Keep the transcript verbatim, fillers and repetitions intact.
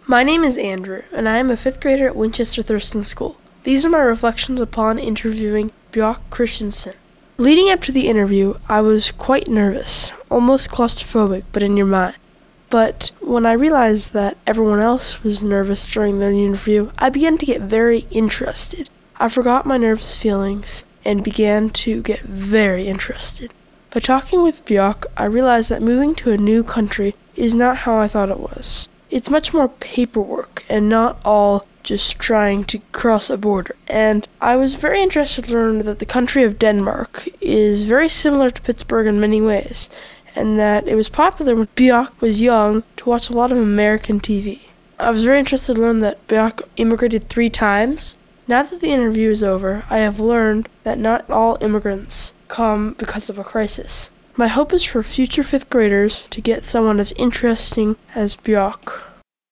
My name is Andrew, and I am a fifth grader at Winchester Thurston School. These are my reflections upon interviewing Bjarke Christensen. Leading up to the interview, I was quite nervous, almost claustrophobic, but in your mind. But when I realized that everyone else was nervous during the interview, I began to get very interested. I forgot my nervous feelings and began to get very interested. By talking with Bjarke, I realized that moving to a new country is not how I thought it was. It's much more paperwork and not all just trying to cross a border. And I was very interested to learn that the country of Denmark is very similar to Pittsburgh in many ways, and that it was popular when Bjarke was young to watch a lot of American T V. I was very interested to learn that Bjarke immigrated three times. Now that the interview is over, I have learned that not all immigrants come because of a crisis. My hope is for future fifth graders to get someone as interesting as Bjarke.